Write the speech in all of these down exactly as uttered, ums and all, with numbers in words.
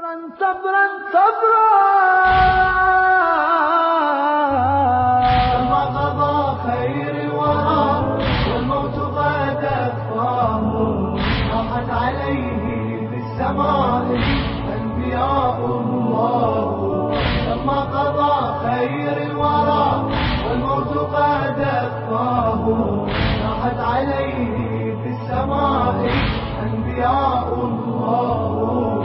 صبرا صبرا لما قضى خير الورى والموت غاد أفواه راحت عليه في السماء أنبياء الله. لما قضى خير الورى والموت غاد أفواه راحت عليه في السماء أنبياء الله.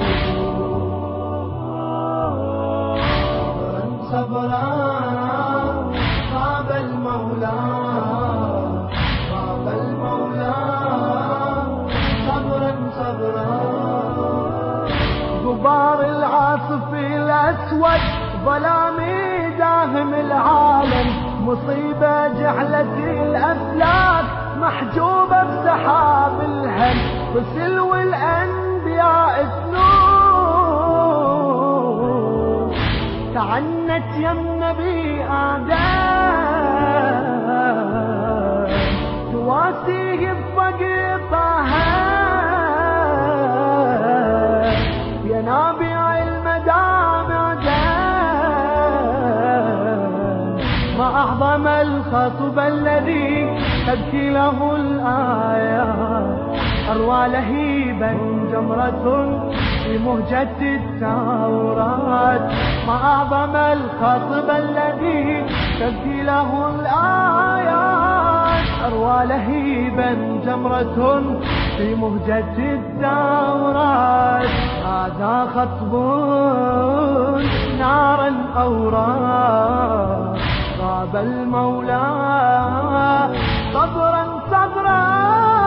صبرا غاب المولى غاب المولى صبرا صبرا. غبار العاصف الأسود ظلامي داهم العالم، مصيبة جعلت الأفلاك محجوبة بسحاب الهم، بسلو الأنبياء تنور تعنت يا النبي آدم تواسيه بفقطها يا نابع المدامع ما أعظم الخطب الذي تبكي له الآيات، أروى لهيبا جمرة في مهجة التوراة. ما أعظم الخطب الذي تبكي له الآيات، أروى لهيبا جمرة في مهجة التوراة. هذا خطب نارا أورى غاب المولى صبرا صبرا.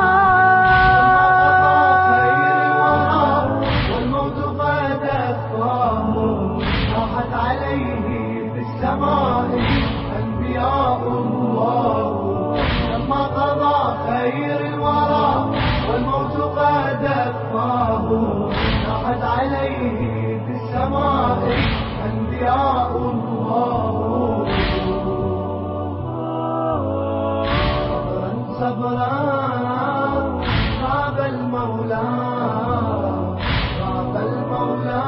أنبياء الله. لما قضى خير الورى والموت قد أكفاه راحت عليه في السماء أنبياء الله. صبرا صبرا غاب المولى غاب المولى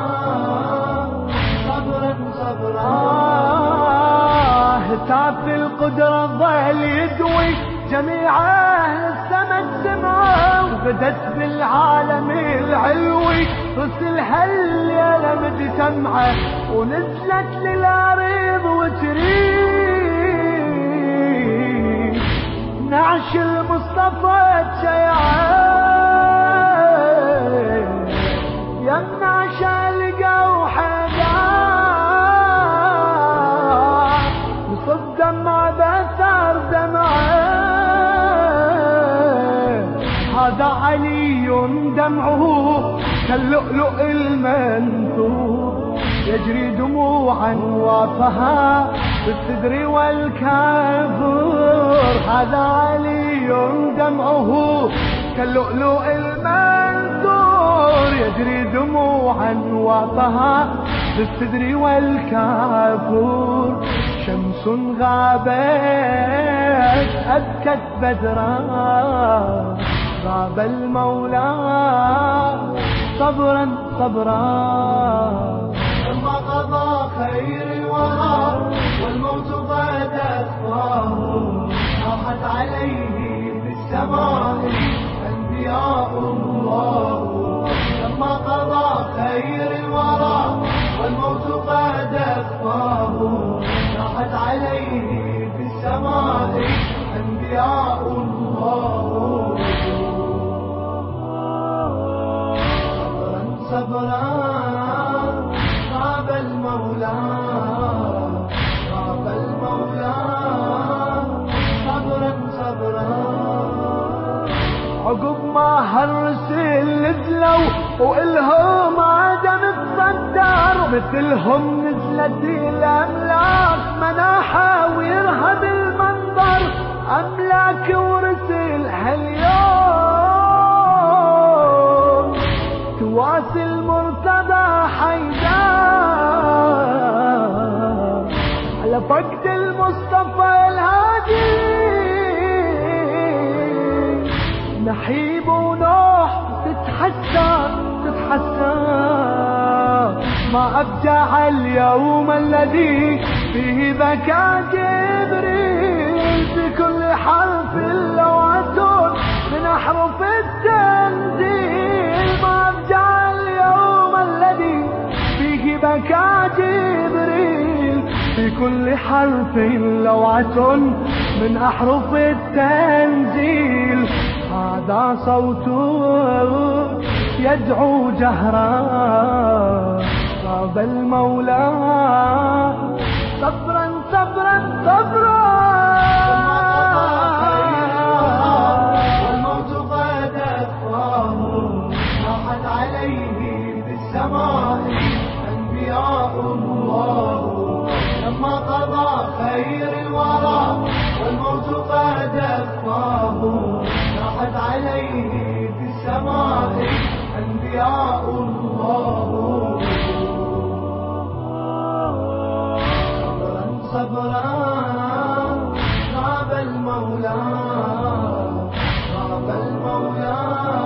صبرا صبرا. هتاف القدرة ظل يدوي جميع أهل السماء سمعه، وبدت بالعالم العلوي رسلها الليلة مجتمعة، ونزلت للأرض وتريد نعش المصطفى تشيعه يمنع شالقه وحدا يصب دمع بثار دمعه. هذا علي دمعه كاللؤلؤ المنثور يجري دموعا وافها بالصدر والكافور. هذا علي دمعه كاللؤلؤ المنثور يجري دموعا وافها بالصدر والكافور. شمس غابت أبكت بدرا غاب المولى صبرا صبرا. لما قضى خير الورى والموت قد أكفاه راحت عليه في السماء أنبياء الله. لما قضى خير الورى والموت قد أكفاه راحت عليه في السماء أنبياء الله. صبرا صبرا غاب المولى غاب المولى صبرا صبرا. عقب ما هالرسل نزلوا وإلهم عدم الصدار، مثلهم نزلت الأملاك مناحة ويرهب المنظر. أملاك ورسل هاليوم تواسي المرتضى حيدار على فقد المصطفى الهادي. نحيب ونوح تتحسر تتحسر ما أبدع اليوم الذي فيه بكى جبريل في كل حرف لوعة من أحرف التنزيل. ما أبدع اليوم الذي فيه بكى جبريل في كل حرف لوعة من أحرف التنزيل. هذا صوته يدعو جهرا طاب المولى صبرا صبرا صبرا. والموت قد أكفاه راحت عليه بالسماء أنبياء الله لما قضى خير الورى. والموت قد أكفاه راحت عليه بالسماء أنبياء الله. صبرا صبرا غاب المولى غاب المولى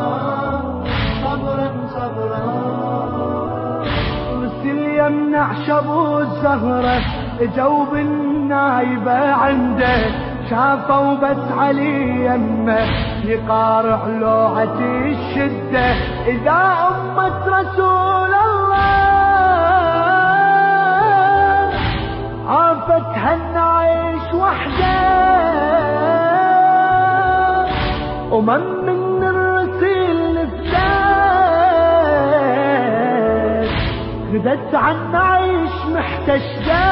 صبرا صبرا. ارسل يمنع شبو الزهرة اجوا بالنايبة عنده شافوا بس علي يمه يقارع لوعة الشدة. إذا أمة رسول الله عافتها النعيش وحده ومن من الرسيل نفدات غدت عن نعيش محتشدة.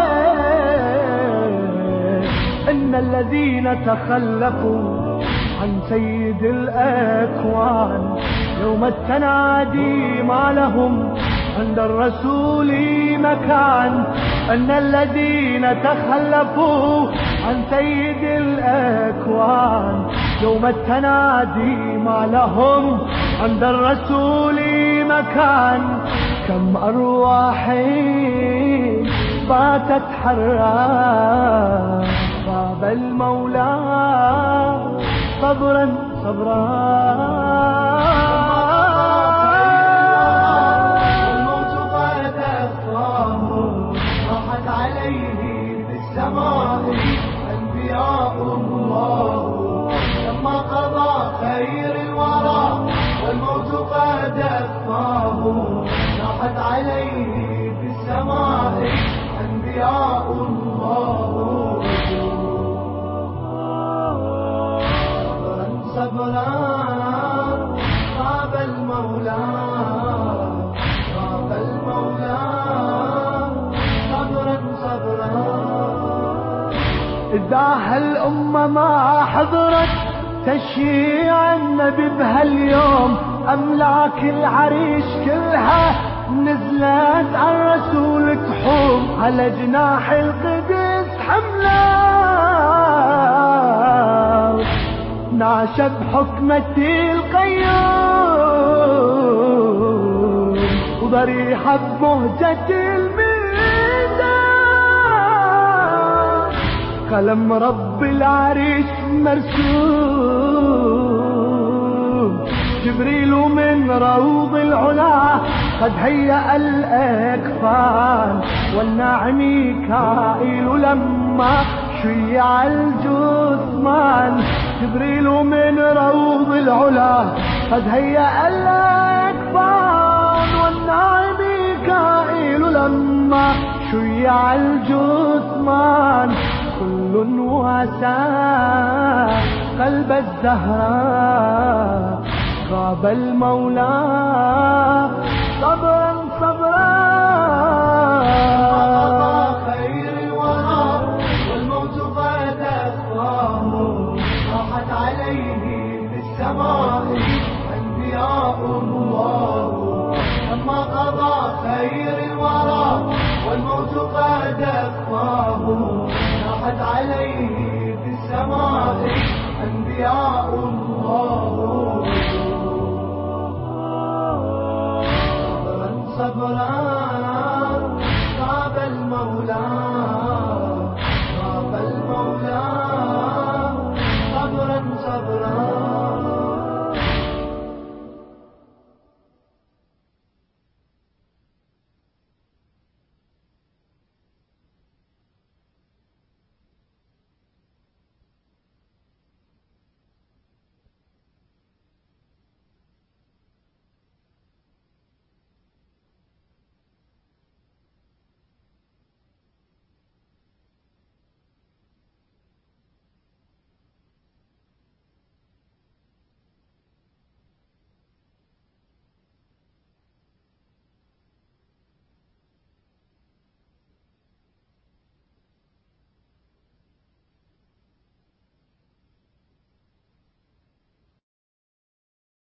إن الذين تخلفوا عن سيد الأكوان يوم التنادي ما لهم عند الرسول مكان. أن الذين تخلفوا عن سيد الأكوان يوم التنادي ما لهم عند الرسول مكان. كم أرواح باتت حرا باب المولى صبرا صبرا. والموت قد أكفاه راحت عليه بالسماء أنبياء الله لما قضى خير الورى. والموت قد أكفاه راحت عليه بالسماء أنبياء الله. صبرا غاب المولى غاب المولى صبرا صبرا. إذا هالأمة ما حضرت تشييع النبي بهاليوم أملاك العريش كلها نزلت عن رسول تحوم على جناح القدس حملا ناشب حكمة القيوم وضريحة بمهجة الميزان. قلم رب العريش مرسوم جبريل من روض العلا قد هيأ الأكفان. والناعم ميكائيل لما شيع الجثمان جبريل من روض العلا قد هيأ الأكفان. والناعم ميكائيل لما شيع الجثمان كل واسى قلب الزهراء غاب المولى صبرا صبرا. خير الورى والموت قد أكفاه راحت عليه بالسماء أنبياء الله لما قضى خير الورى. والموت قد أكفاه راحت عليه بالسماء أنبياء الله. صبرا